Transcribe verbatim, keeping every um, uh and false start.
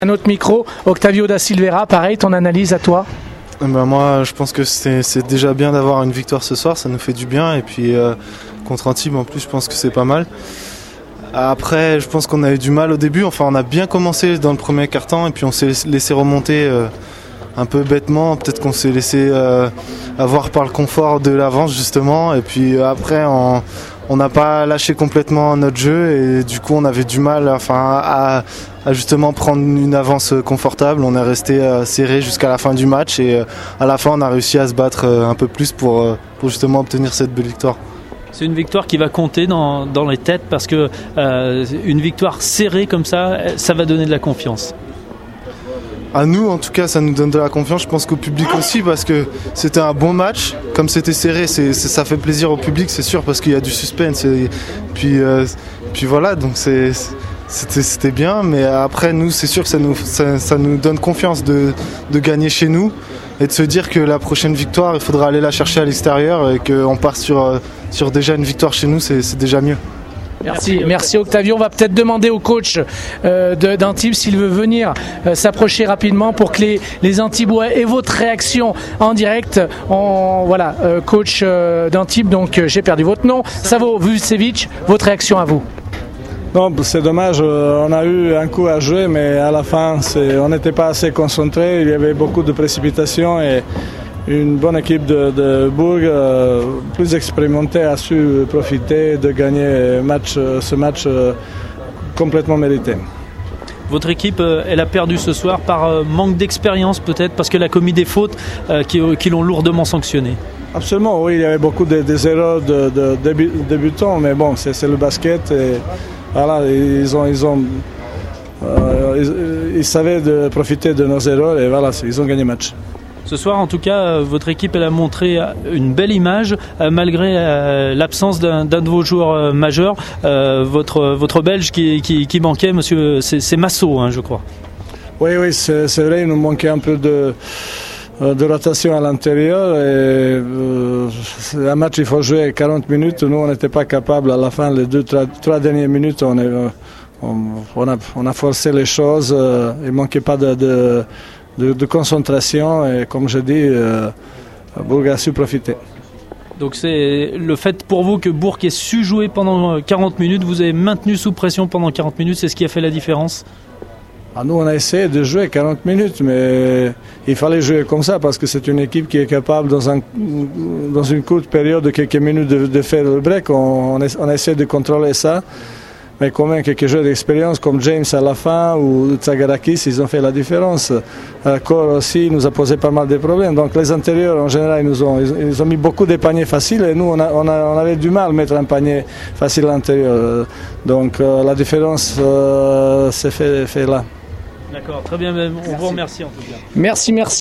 Un autre micro, Octavio da Silveira, pareil, ton analyse à toi? Ben moi, je pense que c'est, c'est déjà bien d'avoir une victoire ce soir, ça nous fait du bien. Et puis euh, contre Antibes, en plus, je pense que c'est pas mal. Après, je pense qu'on a eu du mal au début. Enfin, on a bien commencé dans le premier quart-temps et puis on s'est laissé remonter euh, un peu bêtement. Peut-être qu'on s'est laissé euh, avoir par le confort de l'avance, justement. Et puis euh, après, on... On n'a pas lâché complètement notre jeu et du coup on avait du mal enfin, à, à justement prendre une avance confortable. On est resté euh, serré jusqu'à la fin du match et euh, à la fin on a réussi à se battre euh, un peu plus pour, euh, pour justement obtenir cette belle victoire. C'est une victoire qui va compter dans, dans les têtes parce que euh, une victoire serrée comme ça, ça va donner de la confiance. À nous, en tout cas, ça nous donne de la confiance. Je pense qu'au public aussi, parce que c'était un bon match. Comme c'était serré, c'est, c'est, ça fait plaisir au public, c'est sûr, parce qu'il y a du suspense. Et puis, euh, puis voilà, donc c'est, c'était, c'était bien. Mais après, nous, c'est sûr que ça nous, ça, ça nous donne confiance de, de gagner chez nous et de se dire que la prochaine victoire, il faudra aller la chercher à l'extérieur et qu'on part sur, sur déjà une victoire chez nous, c'est, c'est déjà mieux. Merci, merci Octavio. On va peut-être demander au coach euh, de, d'Antibes s'il veut venir euh, s'approcher rapidement pour que les, les Antibois aient votre réaction en direct. On, voilà, euh, coach euh, d'Antibes, donc euh, j'ai perdu votre nom. Savo Vucevic, votre réaction à vous? Non, c'est dommage, on a eu un coup à jouer, mais à la fin, c'est, on n'était pas assez concentré. Il y avait beaucoup de précipitations et une bonne équipe de, de Bourg, euh, plus expérimentée, a su profiter de gagner match, ce match euh, complètement mérité. Votre équipe, euh, elle a perdu ce soir par euh, manque d'expérience peut-être, parce qu'elle a commis des fautes euh, qui, qui l'ont lourdement sanctionné. Absolument, oui, il y avait beaucoup de, des erreurs de, de, de débutants, mais bon, c'est, c'est le basket et voilà, ils ont... Ils ont euh, ils, ils savaient de profiter de nos erreurs et voilà, ils ont gagné le match. Ce soir, en tout cas, votre équipe elle a montré une belle image euh, malgré euh, l'absence d'un, d'un de vos joueurs euh, majeurs. Euh, votre, votre Belge qui, qui, qui manquait, monsieur, c'est, c'est Massot, hein, je crois. Oui, oui, c'est, c'est vrai, il nous manquait un peu de, de rotation à l'intérieur. Et, euh, un match, il faut jouer quarante minutes. Nous, on n'était pas capable. À la fin, les deux, trois, trois dernières minutes, on, est, on, on, a, on a forcé les choses. Euh, il ne manquait pas de... de De, de concentration et comme je dis, euh, Bourg a su profiter. Donc c'est le fait pour vous que Bourg ait su jouer pendant quarante minutes, vous avez maintenu sous pression pendant quarante minutes, c'est ce qui a fait la différence? Ah, nous on a essayé de jouer quarante minutes, mais il fallait jouer comme ça parce que c'est une équipe qui est capable dans, un, dans une courte période de quelques minutes de, de faire le break. On, on, on a essayé de contrôler ça. Mais quand même, quelques joueurs d'expérience comme James à la fin ou Tsagarakis, ils ont fait la différence. Cor aussi nous a posé pas mal de problèmes. Donc les intérieurs, en général, ils nous ont, ils ont mis beaucoup de paniers faciles et nous, on, a, on, a, on avait du mal à mettre un panier facile à l'intérieur. Donc euh, la différence euh, s'est fait, fait là. D'accord, très bien. On vous remercie en tout cas. Merci, merci.